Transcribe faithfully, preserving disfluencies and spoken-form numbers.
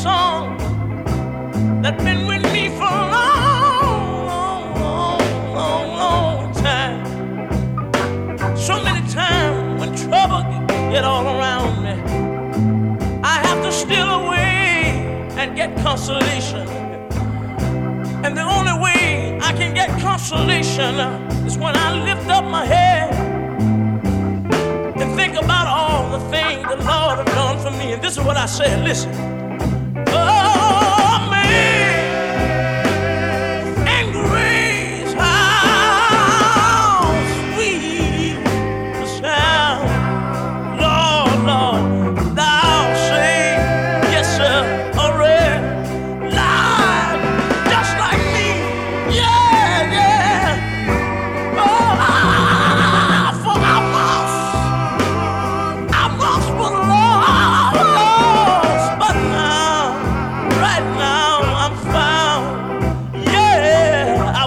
song that's been with me for a long, long, long, long, long time. So many times when trouble get all around me, I have to steal away and get consolation. And the only way I can get consolation is when I lift up my head and think about all the things the Lord has done for me. And this is what I say, listen.